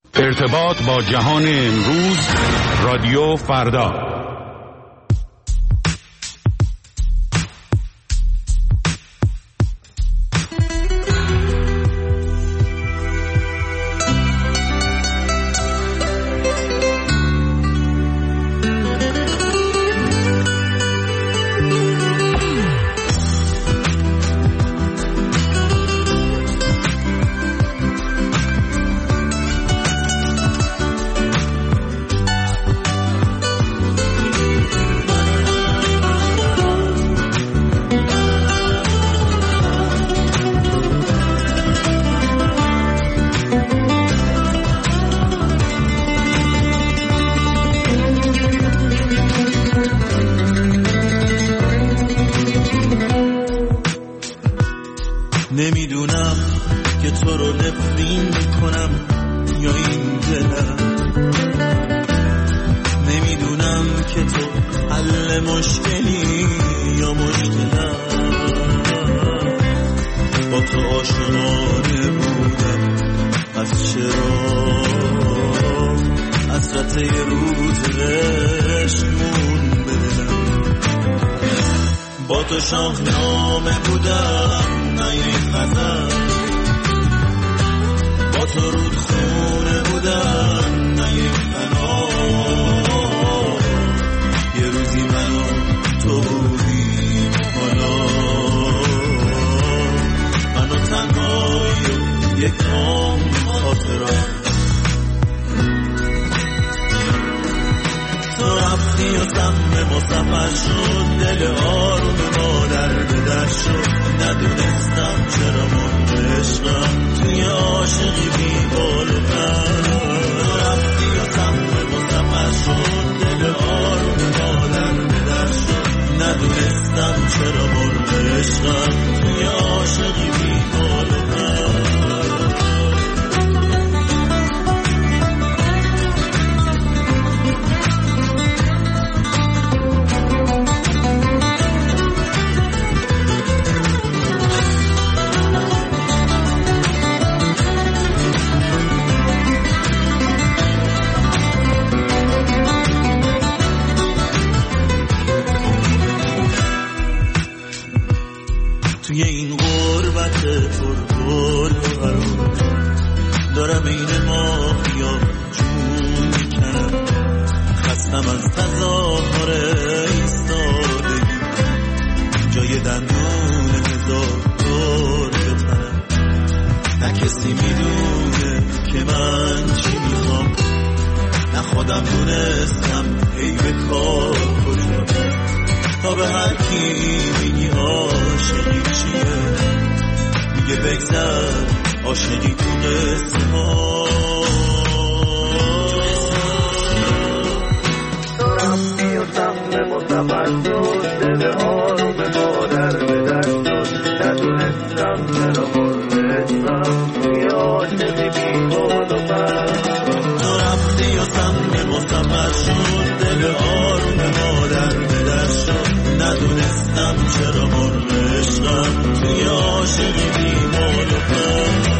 ارتباط با جهان امروز، رادیو فردا. نمیدونم که تو رو نفرین کنم یا این دلم، نمیدونم که تو حل مشکلی یا مشکلم. با تو آشنانه بودم از چرا حسرت روز عشقمون بدلم. با تو شاهنامه بودم نه یک غزل، با تو رودخونه بودم نه یک بنا. یه روزی من و تو بودیم، حالا من و تنهایی و یک عام خاطرات. تو رفتی و سهم ما سفر شد، دل آروم ما در به در شد. ندونستم چرا مرد عشقم توی عاشقی بی بال و پر. تو رفتی و سهم ما سفر شد، دل آروم ما در به در شد. ندونستم چرا مرد عشقم توی عاشقی بی بال و پر. توی این غربت پرگل و برون دارم این ماهیا جون میکنم. خستم از تظاهر ایستادگی، جای دندون هزار دور بتنم. نه کسی میدونه که من چی میخوام، نه خودم دونستم ای به کار کجا. تا به هر کی میگی عاشقی چیه، میگه بگذر عاشقی تو قسم ها. تو رفتی و سهم متفر شد، دل آروم ما در به در شد. ندونستم چرا مرد عشقم توی عاشقی بی بال و پر. تو رفتی و سهم متفر شد، دل آروم ما در به در شد. ندونستم چرا مرد عشقم توی عاشقی بی بال و پر.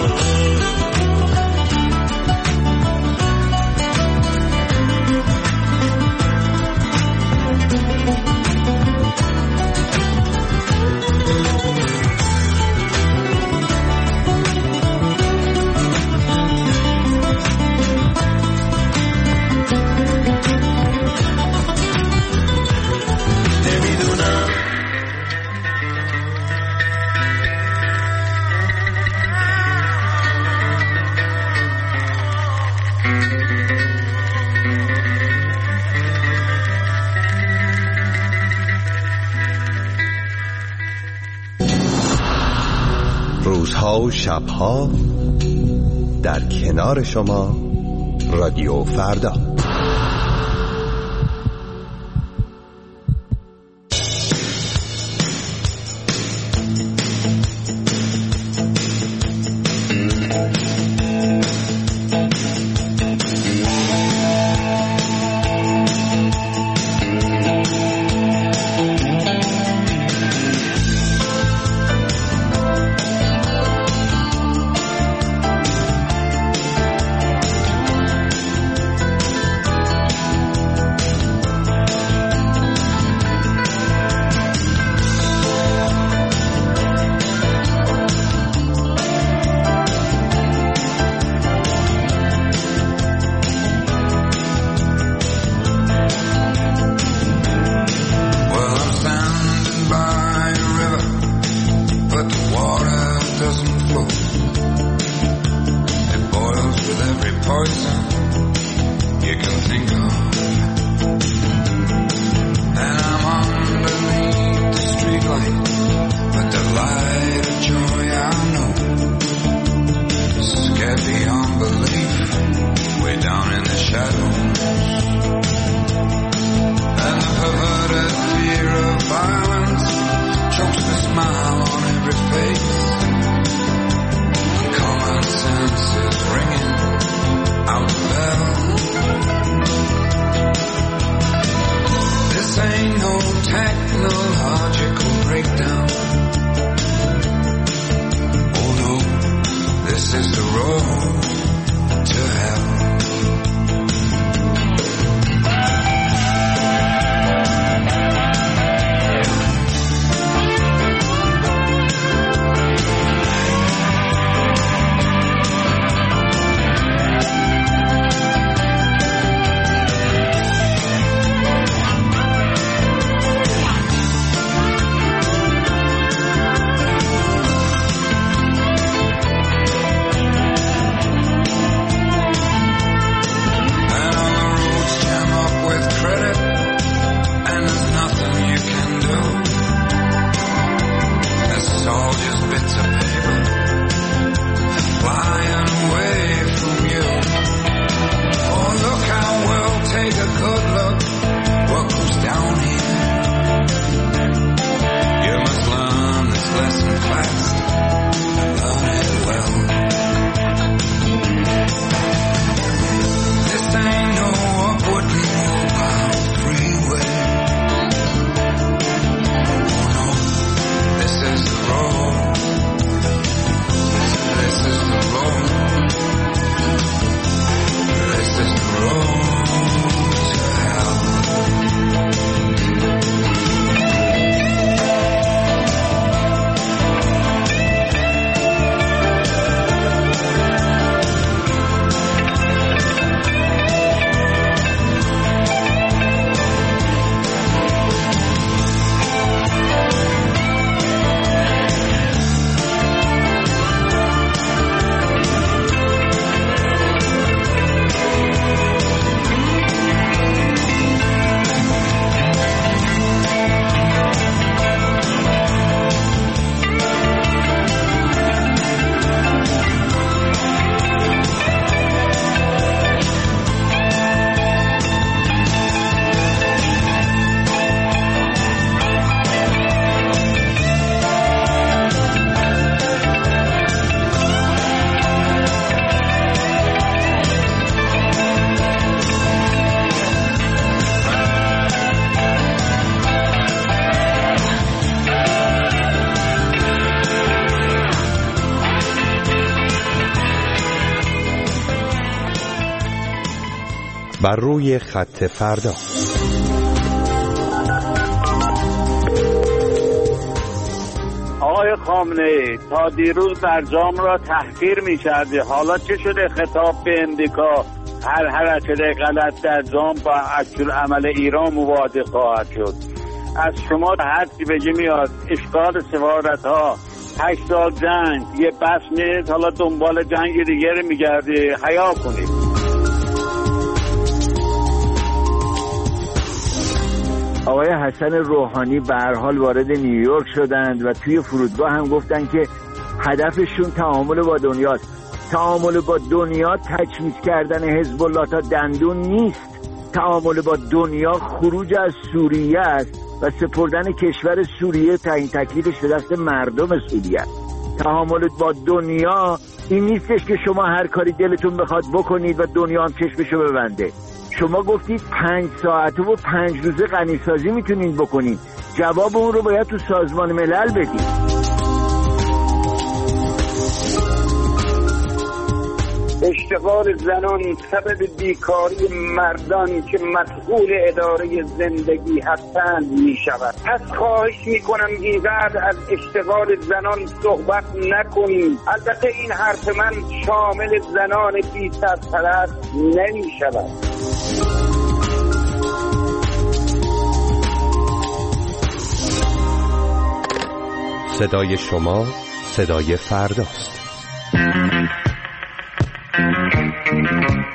روزها و شبها در کنار شما، رادیو فردا. poison you can think of. And I'm underneath the streetlight, but the light of joy I know, scared beyond belief, way down in the shadows. And the perverted fear of violence chokes the smile on every face. And common sense is ringing out the bell. This ain't no technological breakdown. Oh no, this is the road to hell. بر روی خط فردا. آقای خامنه‌ای تا دیروز برجام را تحقیر می‌کردی، حالا چه شده خطاب به امریکا هر حرکت غلط در جام با عکس‌العمل ایران مواجه خواهد شد؟ از شما هر چی بگی میاد. اشغال سفارت‌ها، 8 سال جنگ، یه بس نیست، حالا دنبال جنگ دیگه می‌گردی. حیا کنید. آقای حسن روحانی به هر حال وارد نیویورک شدند و توی فرودگاه هم گفتن که هدفشون تعامل با دنیاست. تعامل با دنیا تجهیز کردن حزب الله تا دندون نیست. تعامل با دنیا خروج از سوریه است و سپردن کشور سوریه تعیین تکلیفش به دست مردم سوریه است. تعامل با دنیا این نیستش که شما هر کاری دلتون بخواد بکنید و دنیا هم چشمشو ببنده. شما گفتید 5 ساعته و 5 روزه غنیسازی میتونید بکنید. جواب اون رو باید تو سازمان ملل بدید. اشتغال زنان سبب بیکاری مردان که مسئول اداره زندگی هستند می شود. پس خواهش می کنم اینقدر از اشتغال زنان صحبت نکنیم. البته این حرف من شامل زنان بی سرپرست نمی شود. صدای شما صدای فرداست.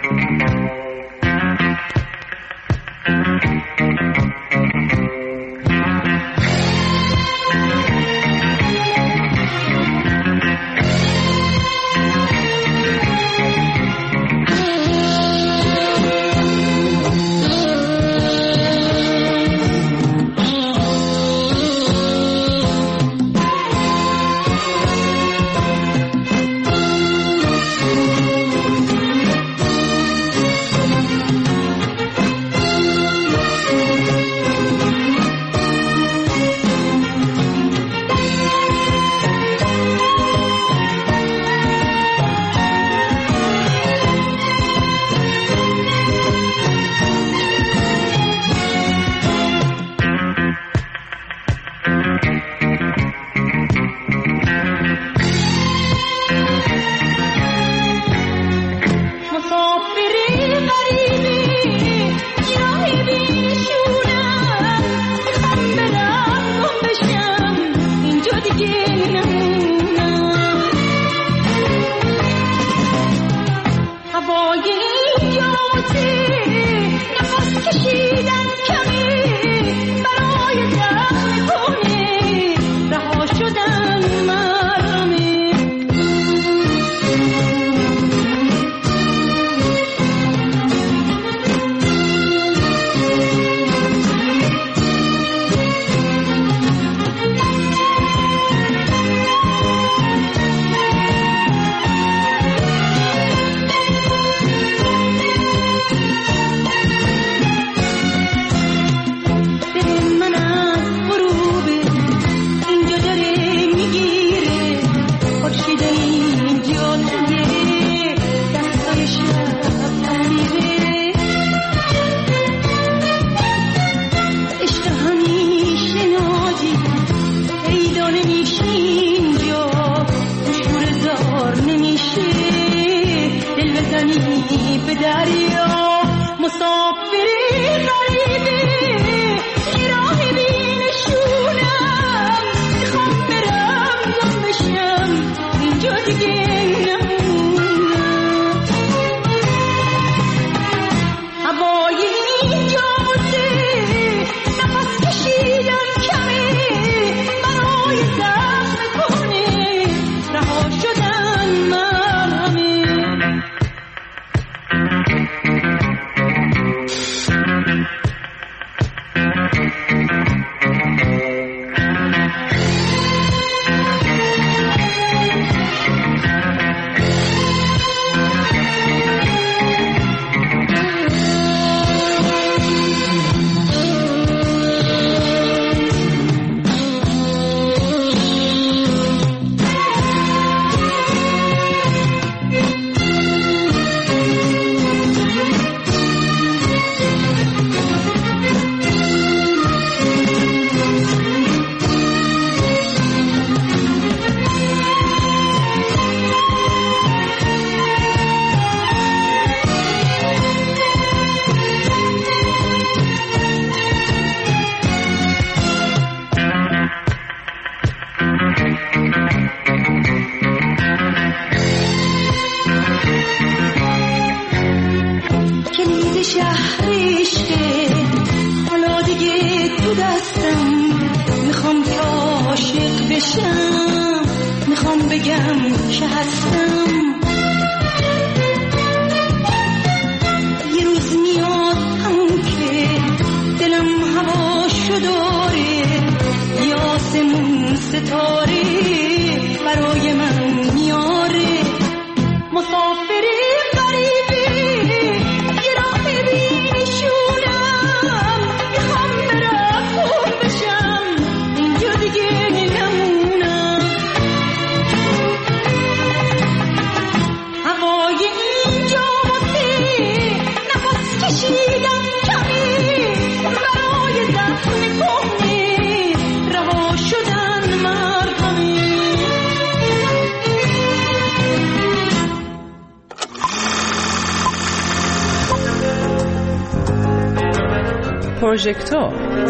پروژکتور.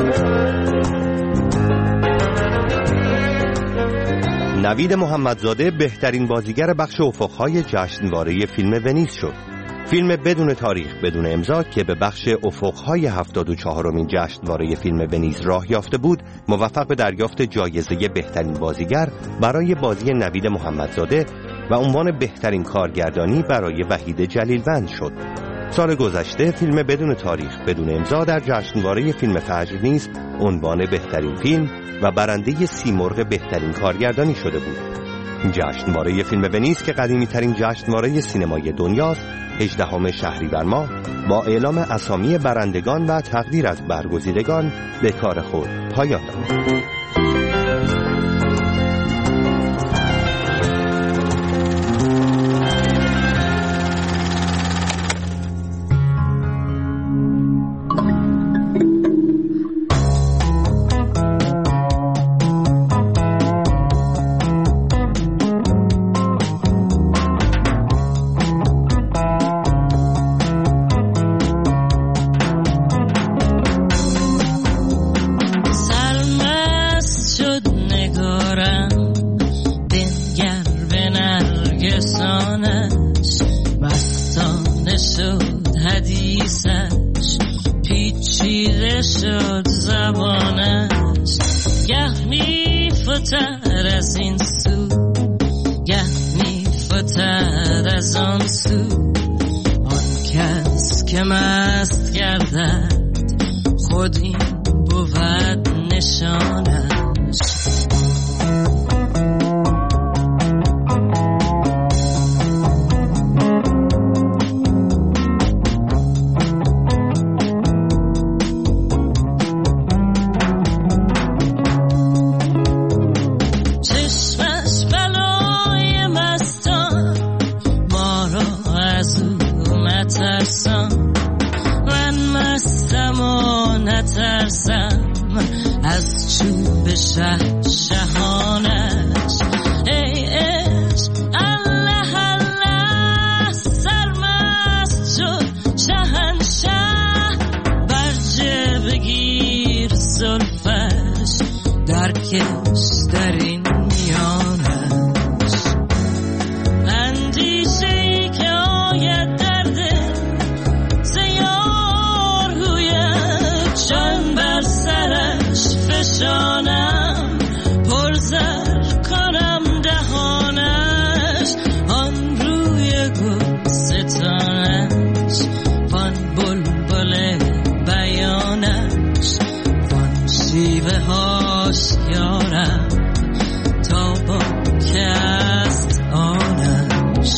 نوید محمدزاده بهترین بازیگر بخش افق‌های جشنواره فیلم ونیز شد. فیلم بدون تاریخ بدون امضا که به بخش افق‌های 74مین جشنواره فیلم ونیز راه یافته بود، موفق به دریافت جایزه بهترین بازیگر برای بازی نوید محمدزاده و عنوان بهترین کارگردانی برای وحید جلیلوند شد. سال گذشته فیلم بدون تاریخ بدون امضا در جشنواره فیلم فجر نیز عنوان بهترین فیلم و برنده سیمرغ بهترین کارگردانی شده بود. جشنواره فیلم ونیز که قدیمی‌ترین جشنواره سینمای دنیاست، 18 شهریور ماه با اعلام اسامی برندگان و تقدیر از برگزیدگان به کار خود پایان داد. Salma خیره شد حدیثش، پیچیده شد زبانش. گه میفتر از این سو، گه میفتر از آن سو. آن کس که مست گردد خود این بود نشانش. از چوب شهانش. ای عشق الله الله، سرمست شد شهنشه. برجه بگیر زلفش، درکش در این میانش. اندیشه ای که آید در دل ز یار رویت، جان بر سرش فشانم، پرزر کنم دهانش. آن روی گل ستانش، وان بلبل بیانش، وان شیوه هاش یارم تا با که است آنش.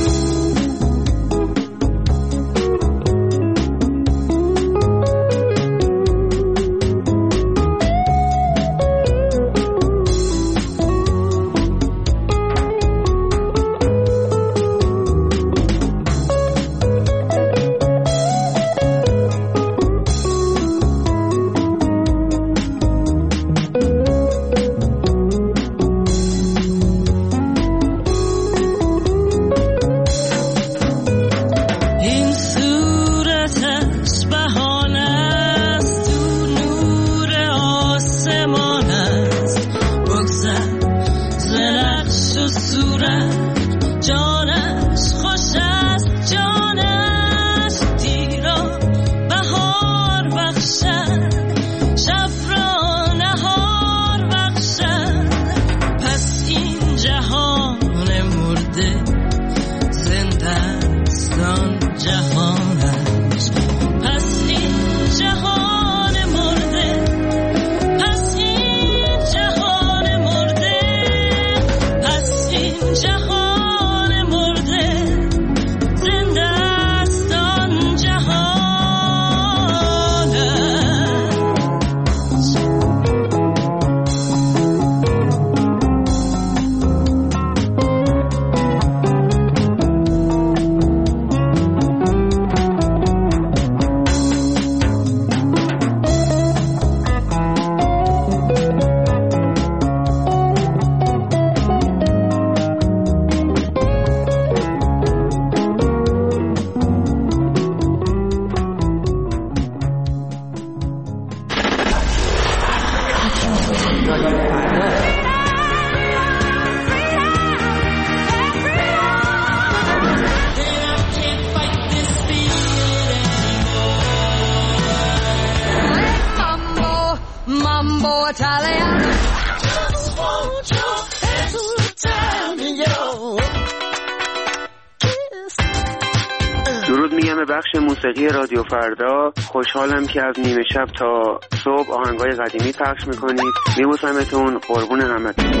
درود میگم به بخش موسیقی رادیو فردا. خوشحالم که از نیمه شب تا صبح آهنگای قدیمی پخش میکنید. میبوسمتون، قربون همتون.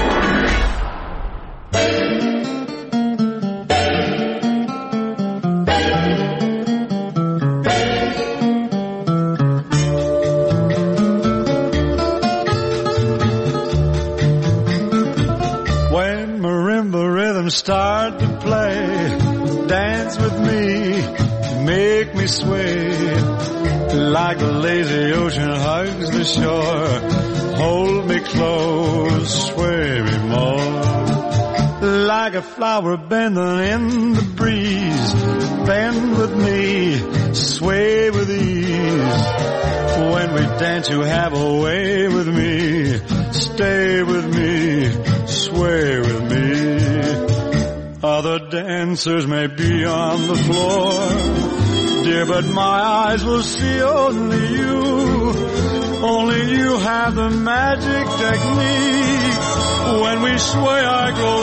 When marimba rhythms start to play, dance with me, make me sway, like a lazy ocean hugs the shore. Hold me close, sway me more, like a flower bending in the breeze. Bend with me, sway with ease. When we dance you have a way with me. Stay with me, sway with me. Other dancers may be on the floor, dear, but my eyes will see only you. Only you have the magic technique. When we sway, I grow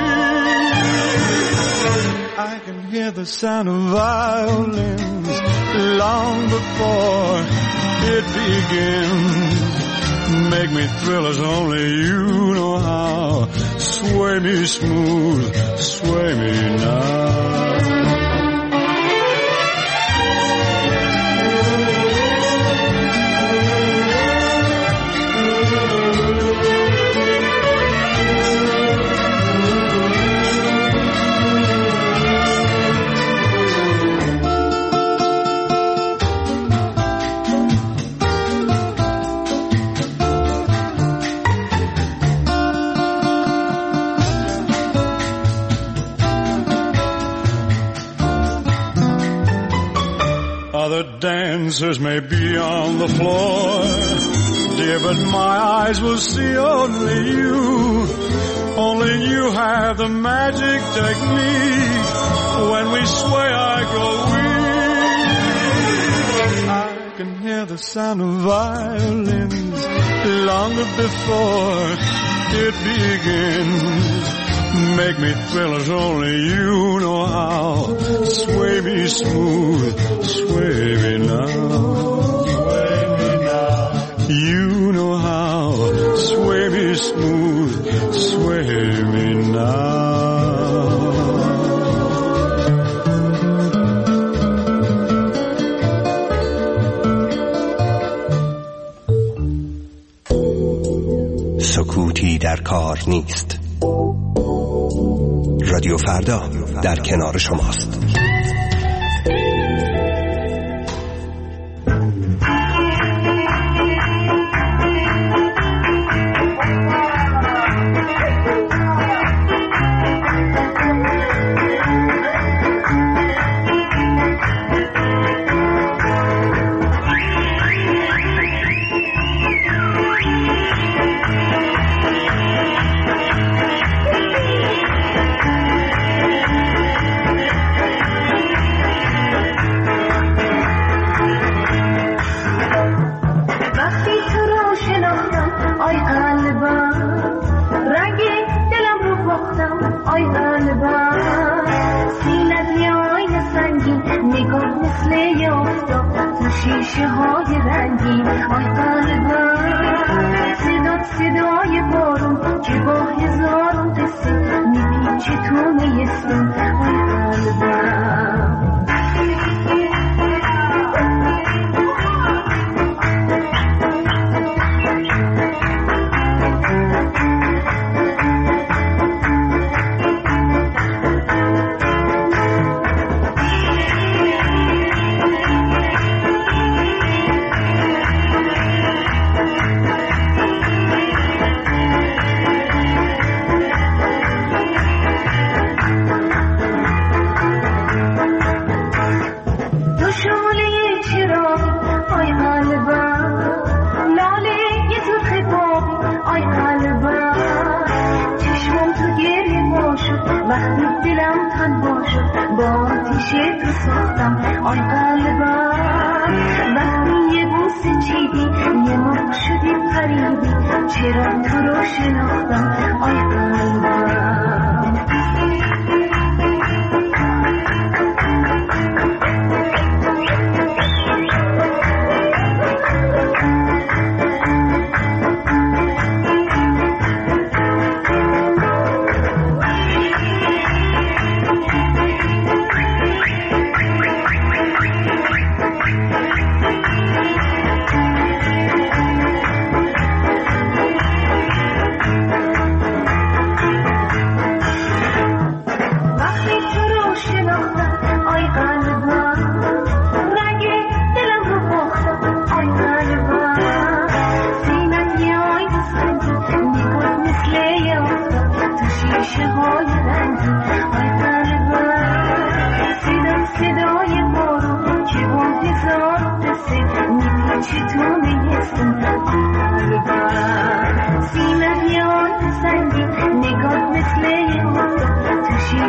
weak. I can hear the sound of violins long before it begins. Make me thrill as only you know how. Sway me smooth, sway me now. Other dancers may be on the floor, dear, but my eyes will see only you. Only you have the magic technique. When we sway, I go weak. I can hear the sound of violins longer before it begins. Make me thrill as only you know how. Sway me smooth, sway me now. Sway me now. You know how. Sway me smooth, sway me now. سکوتی در کار نیست. رادیو فردا در کنار شماست.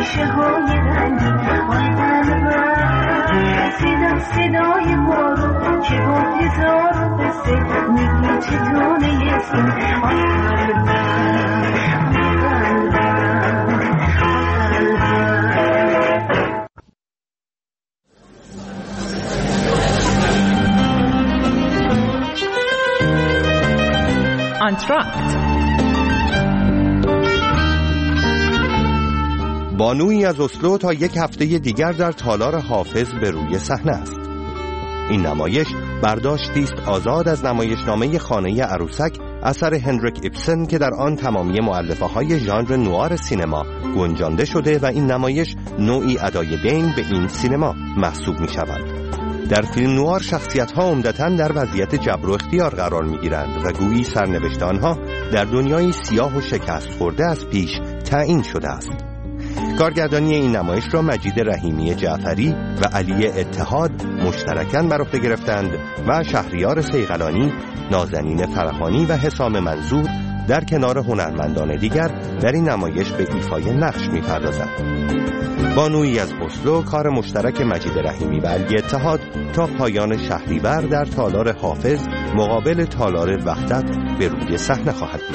خوشه های رنگی آی قلبم صدای بارو که با هزار قصه میگی چطوره یسیم آی قلبم آنتراکت. بانویی از اسلو تا یک هفته دیگر در تالار حافظ به روی صحنه است. این نمایش برداشتی است آزاد از نمایشنامه خانه عروسک اثر هنریک ایبسن که در آن تمامی مؤلفه‌های ژانر نوار سینما گنجانده شده و این نمایش نوعی ادای دین به این سینما محسوب می‌شود. در فیلم نوار شخصیت‌ها عمدتاً در وضعیت جبر و اختیار قرار می‌گیرند و گویی سرنوشت آنها در دنیای سیاه و شکست خورده از پیش تعیین شده است. کارگردانی این نمایش را مجید رحیمی جعفری و علی اتحاد مشترکاً بر عهده گرفتند و شهریار صیقلانی، نازنین فرهانی و حسام منظور در کنار هنرمندان دیگر در این نمایش به ایفای نقش می‌پردازند. بانویی از اسلو کار مشترک مجید رحیمی و علی اتحاد تا پایان شهریور در تالار حافظ مقابل تالار وحدت به روی صحنه خواهد بود.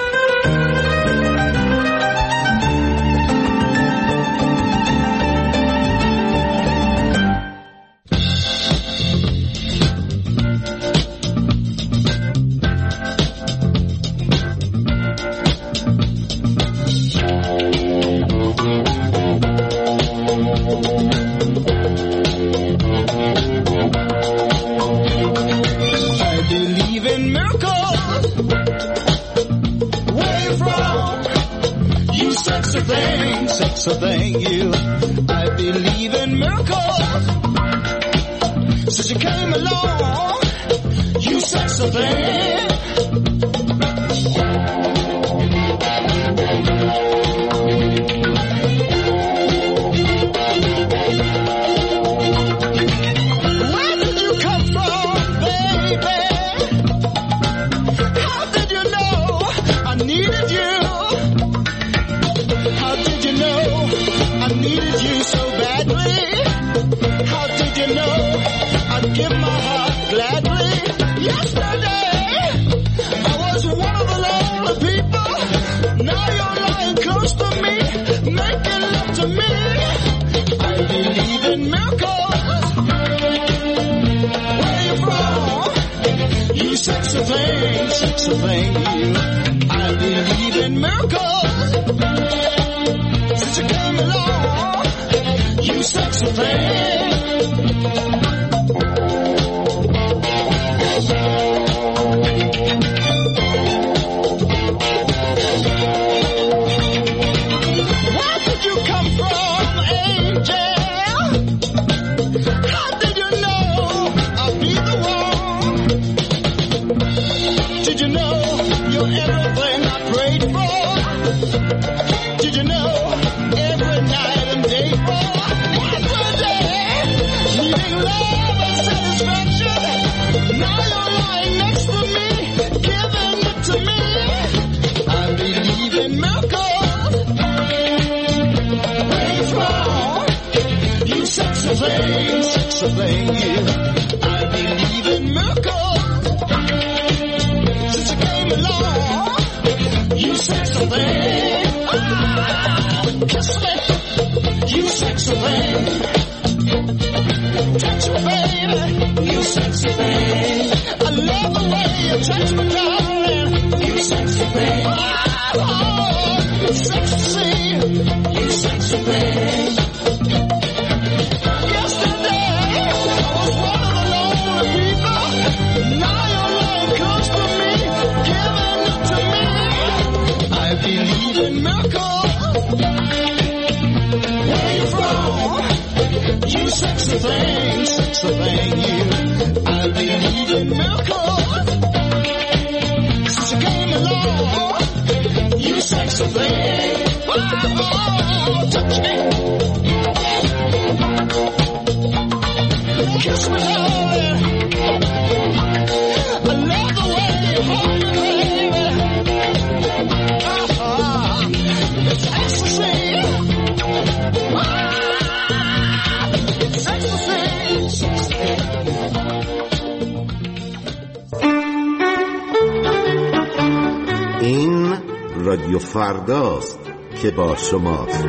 رادیو فرداست که با شماست.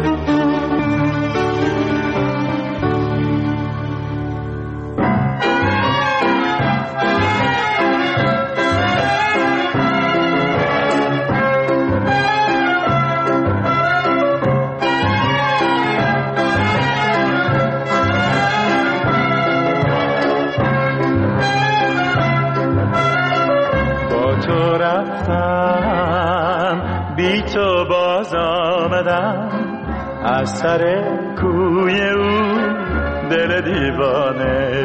بی تو باز آمدم از سر کوی او دل دیوانه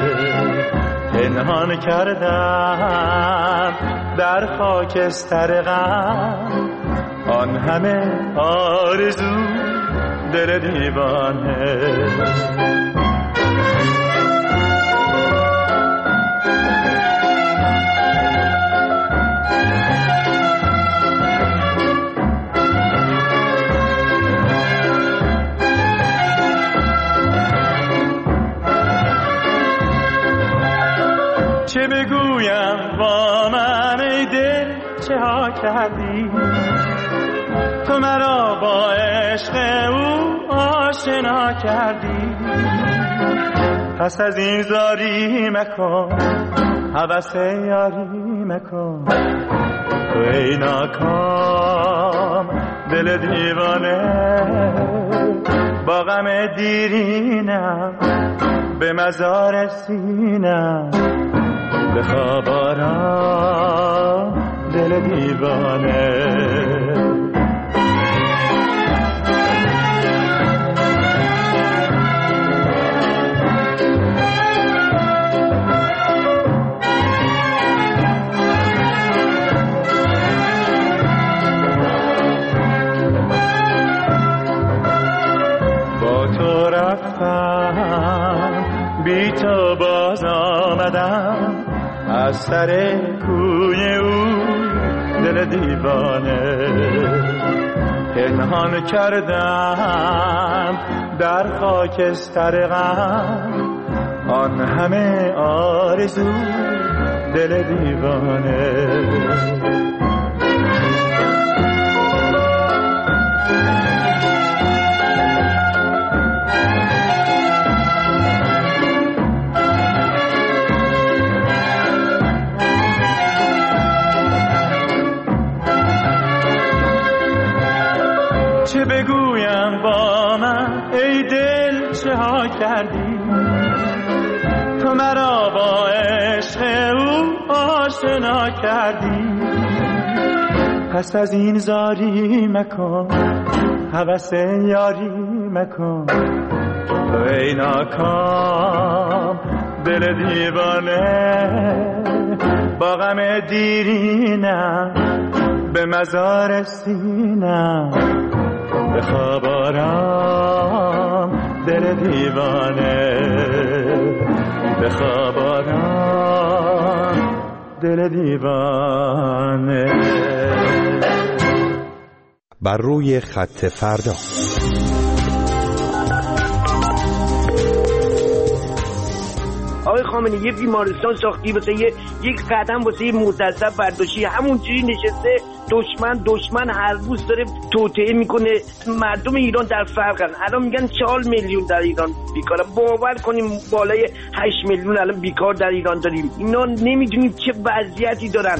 پنهان کردم در خاکستر غم آن همه آرزو دل دیوانه چه بگویم با من ای دل چه ها کردی تو مرا با عشق او آشنا کردی پس از این زاری مکن هوس یاری مکن تو ای ناکام دل دیوانه با غم دیرینم به مزار سینم بخواب آرام دل دیوانه با تو رفتم بی تو باز آمدم از سر کوی او دل دیوانه پنهان کردم در خاکستر غم آن همه آرزو دل دیوانه چه بگویم با من ای دل چه ها کردی تو مرا با عشق او آشنا کردی پس از این زاری مکن هوس یاری مکن تو ای ناکام دل دیوانه با غم دیرینم به مزار سینم بخواب آرام دل دیوانه بخواب آرام دل دیوانه بر روی خط فردا آقای خامنه‌ای یه بیمارستان ساختی واسه یک قدم واسه مزلزل برداشتی همونجوری نشسته دشمن هر روز داره توطئه میکنه مردم ایران در فرقن الان میگن 4 میلیون در ایران بیکارن باور کنیم بالای 8 میلیون الان بیکار در ایران داریم اینا نمیدونیم چه وضعیتی دارن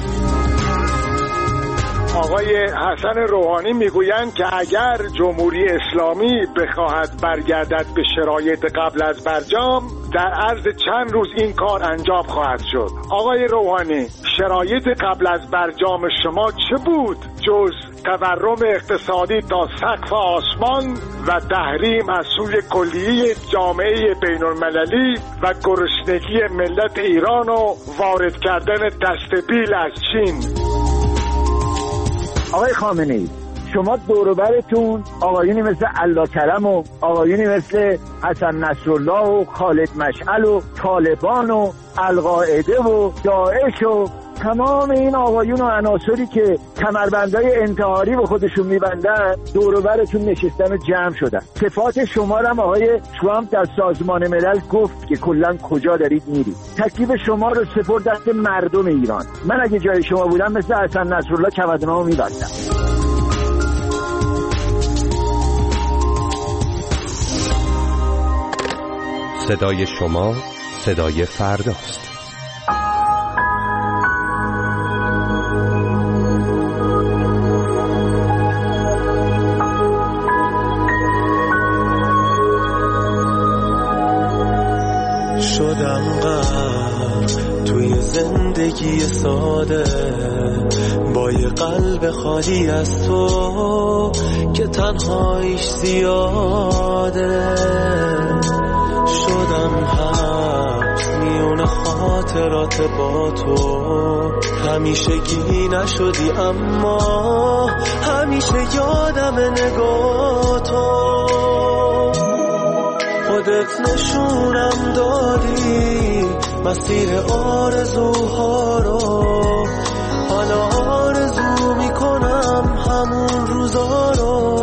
آقای حسن روحانی میگویند که اگر جمهوری اسلامی بخواهد برگردد به شرایط قبل از برجام در عرض چند روز این کار انجام خواهد شد. آقای روحانی شرایط قبل از برجام شما چه بود جز تورم اقتصادی تا سقف آسمان و تحریم از سوی کلیه جامعه بین المللی و گرسنگی ملت ایران و وارد کردن دستبیل از چین؟ آقای خامنه‌ای شما دوروبرتون آقایونی مثل الله کرم و آقایونی مثل حسن نصرالله و خالد مشعل و طالبان و القاعده و داعش و تمام این آقایون و عناصری که کمربندهای انتحاری به خودشون میبندن دوروبرتون نشستن و جمع شدن. صفات شما رو هم آقای ترامپ در سازمان ملل گفت که کلا کجا دارید میرید. تکلیف شما رو سپرد دست مردم ایران. من اگه جای شما بودم مثل حسن نصرالله کمربندامو میبندم. صدای شما صدای فرداست. شدم غرق توی زندگی ساده با یه قلب خالی از تو که تنهاییش زیاده. شدم حبس میون خاطرات با تو، همیشگی نشدی اما همیشه یادم نگاه تو. خودت نشونم دادی مسیر آرزوها رو، حالا آرزو میکنم همون روزا رو.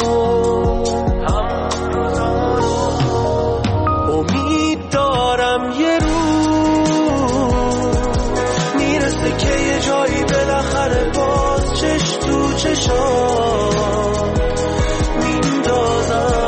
امید دارم یه روز میرسه که یه جایی بالاخره باز چش تو چشام میندازم.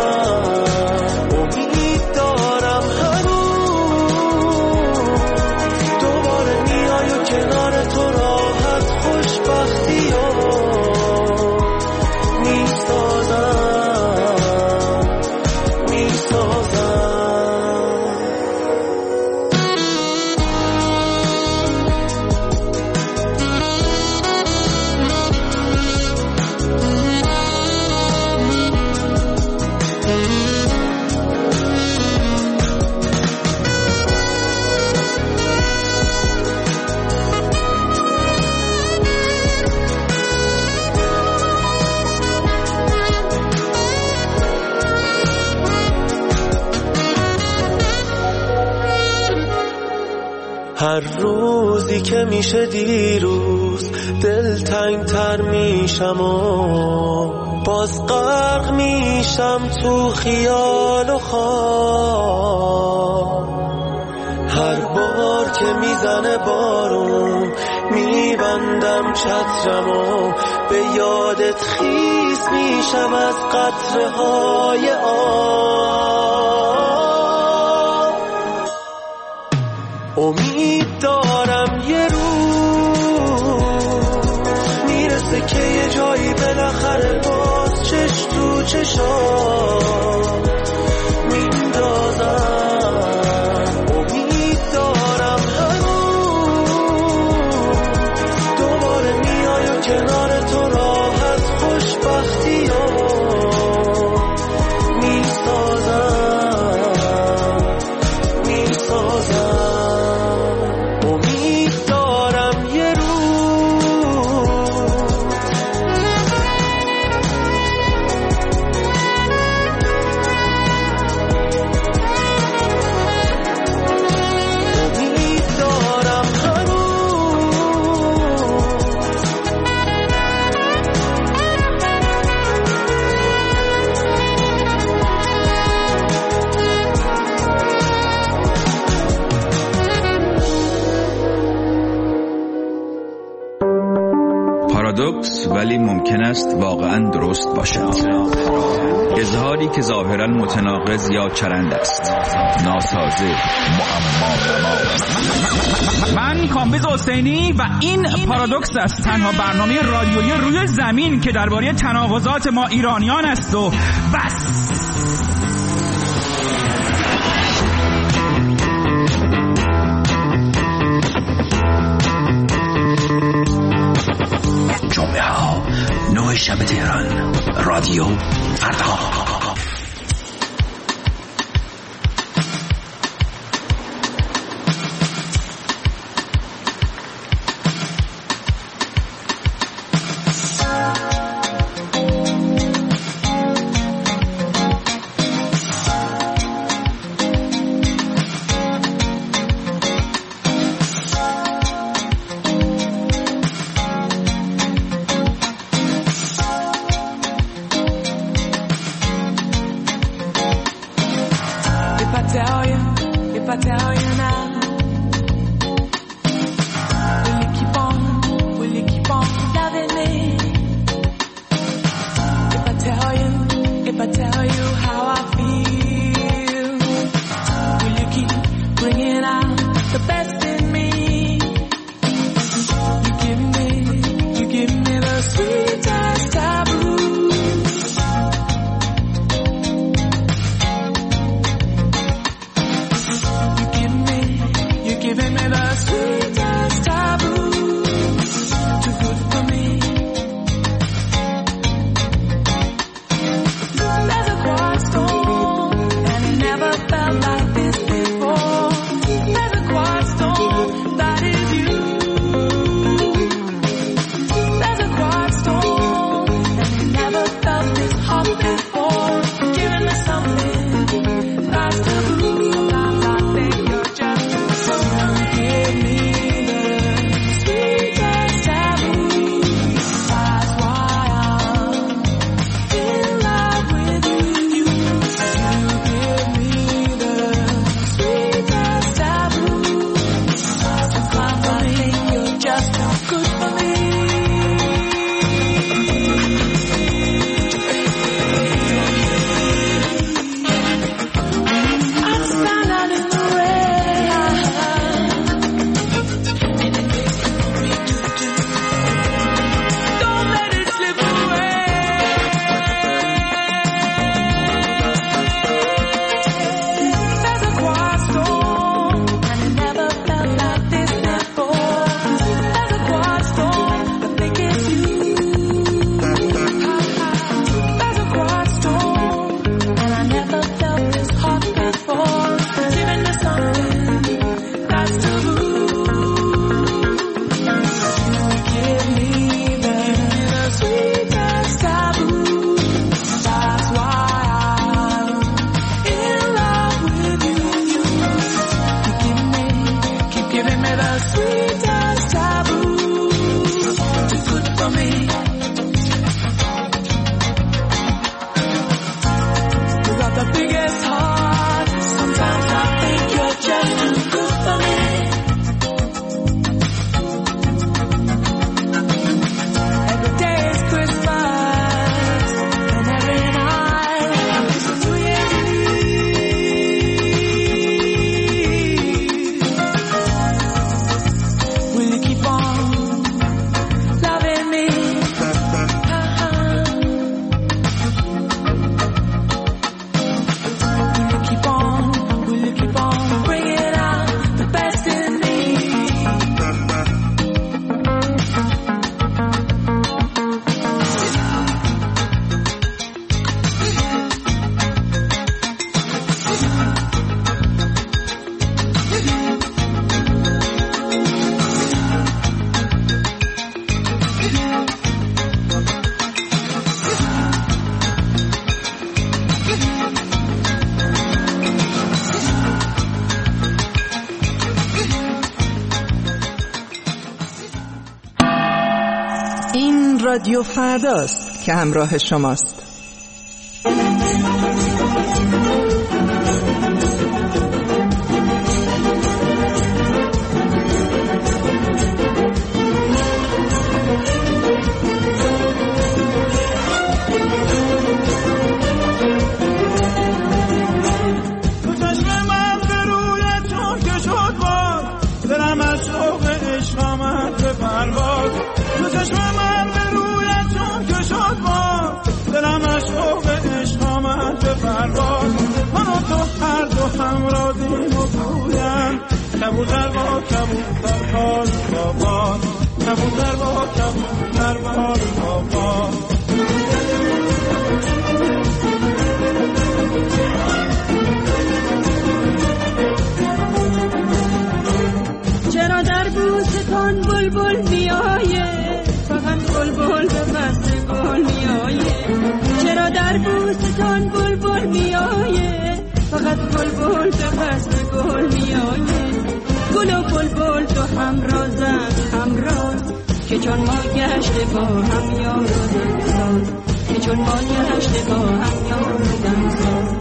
هر روزی که میشه دیروز دلتنگ تر میشم و باز غرق میشم تو خیال و خواب. هر بار که میزنه بارون میبندم چترم و به یادت خیس میشم از قطره های آب. امید دارم یه روز میرسه که یه جایی بالاخره باز چش تو چشام میندازم. امید دارم هنوز دوباره میای و کنار تو راحت خوشبختی ها میسازم. پارادوکس ولی ممکن است واقعا درست باشد. اظهاری که ظاهرا متناقض یا چرند است، ناسازه، معما. من کامبیز حسینی و این پارادوکس است، تنها برنامه رادیویی روی زمین که درباره تناقضات ما ایرانیان است و بس. جمعه ها 9 شب تهران، رادیو فردا. If I tell you how I feel, will bringing out the best in me. You give me the sweetest taboo. You're giving me the sweetest taboo. Too good for me. There's a quiet storm, and it never felt like this before. There's a quiet storm, that is you. There's a quiet storm, and it never felt this hot before. You're giving me something that's taboo. Sometimes I think you're just so give me the sweetest taboo. That's why I'm in love with you. You give me the sweetest taboo. Sometimes I think you're just too good for me. I'd stand out in the rain. Don't let it slip away. There's a quiet storm, and it never felt like this before. There's a quiet storm, I think it's you. There's a quiet storm, and I never felt this hot before. Giving me something that's taboo. Give me the sweetest taboo. That's why I'm in love with you. Keep giving me the sweetest taboo. Too good for me. You got the biggest heart. Sometimes I think you're just too good for me. Every day is Christmas, and every night is New Year's Eve. Will you keep on loving me? Will you keep on bringing out the best in me? این رادیو فرداست که همراه شماست. تو چشم من به روی چون که شد باز، دلم از شوق عشق آمد به پرواز. تو چشم من به روی چون که شد باز، دلم از شوق عشق آمد به پرواز. من و تو هر دو همرازیم و گویم، کبوتر با کبوتر باز با باز، کبوتر با کبوتر باز با باز. چرا در بوستان بلبل میآیه، فقط بلبل به فصل گل میآیه. چرا در بوستان بلبل میآیه، فقط بلبل به فصل گل میآیه. گل و بلبل تو همرازن همراز، که چون ما گشته با هم یار و دمساز، که چون ما گشته با هم یار و دمساز.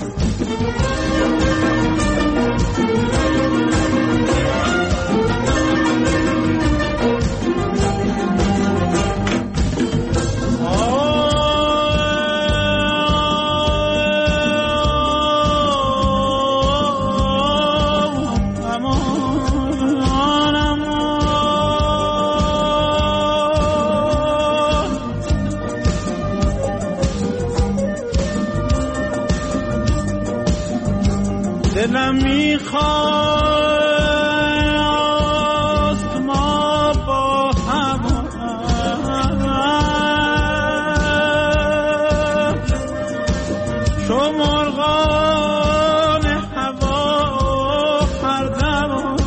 اما میخواست ما با هم چو مرغان هوا هر دم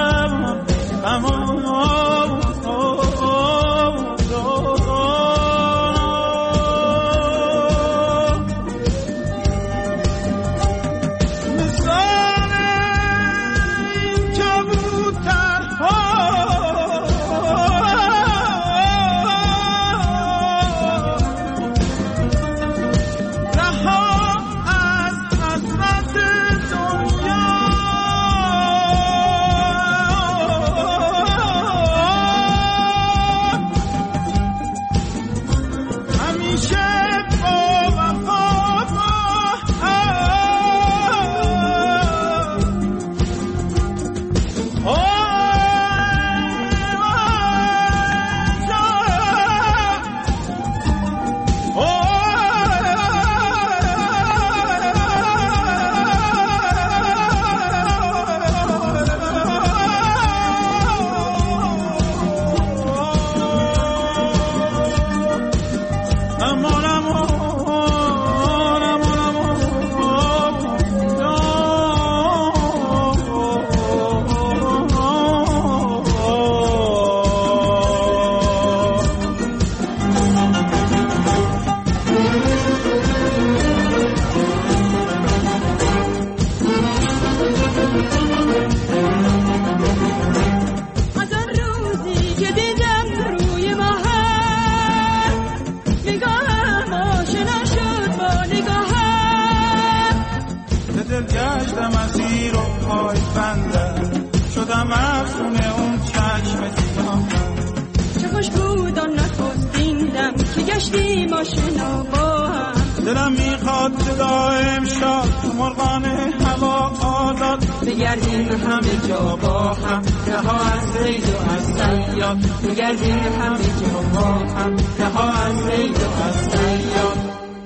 دلم میخواد صدا امشب تو مرغان هوا آزاد بگردیم همه جا با هم رها از زید و از صیاد بگردیم همه جا با هم رها از زید و از صیاد.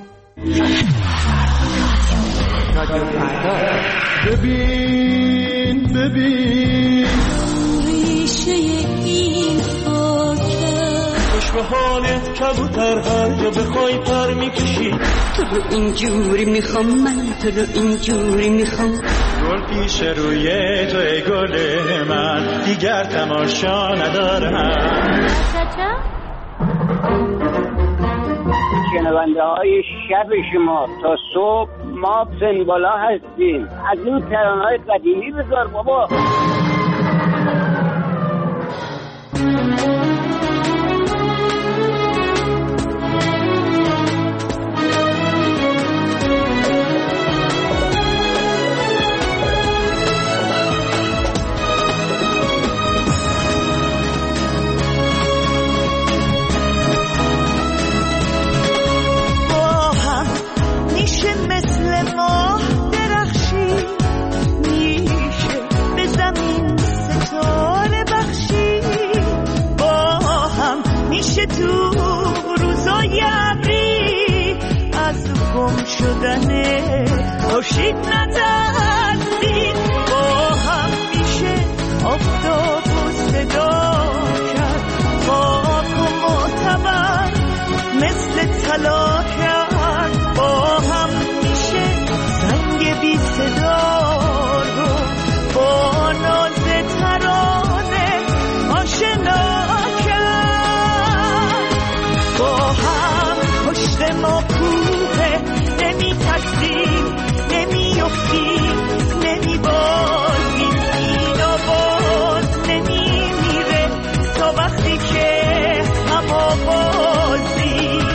ببین ببین ریشه این خاکه خوش به حالت کبوتر هر جا بخوای پر میکشی تو رو اینجوری میخوام من تو رو اینجوری میخوام گل پیش روی توی گل من دیگر تماشا ندارم. شنونده های شب شما تا صبح ما سنبالا هستیم. از اون ترانه‌های قدیمی بذار بابا. تو روزای ابری از گم شدن خورشید نترسید با هم میشه آفتاب و صدا کرد خاک و معتبر مثل طلا کرد با هم میشه زنگ بی صدا رو با ناز ترانه آشنا پشت ما کوه نمی ترسیم نمی افتیم نمی بازیم این آواز نمی میره تا وقتی که هم آوازیم.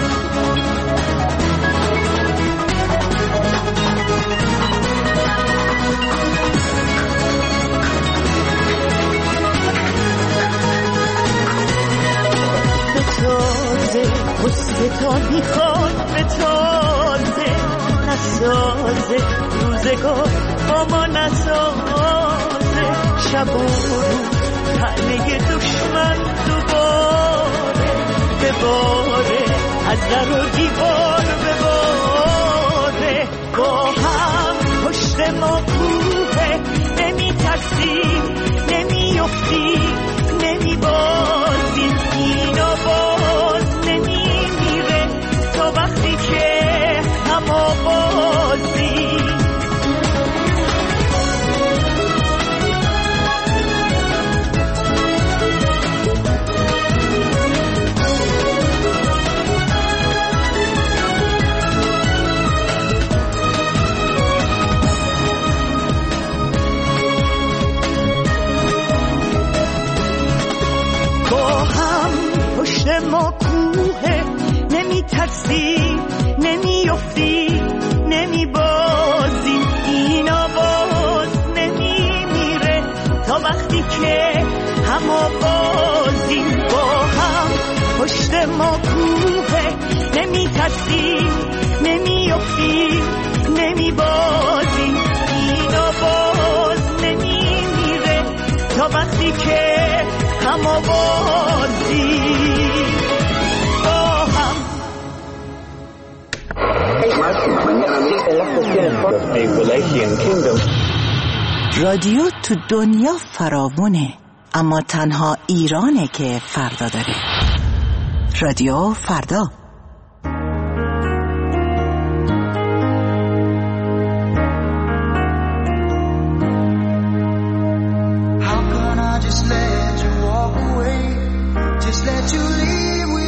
غصه تا میخواد به تازه نسازه روزگار با ما نسازه شب و روز تنه دشمن دوباره بباره از در و دیوار بباره با هم پشت ما کوه ما کوه، نمی ترسی نمی افتی نمی بازی، این آواز نمی میره تا وقتی که هم آوازی با هم. پشت ما کوه، نمی ترسی نمی افتی نمی بازی، این آواز نمی میره تا وقتی که هم آوازی با هم. رادیو تو دنیا فراوونه، اما تنها ایرانه که فردا داره. رادیو فردا. How can I just let you walk away? Just let you leave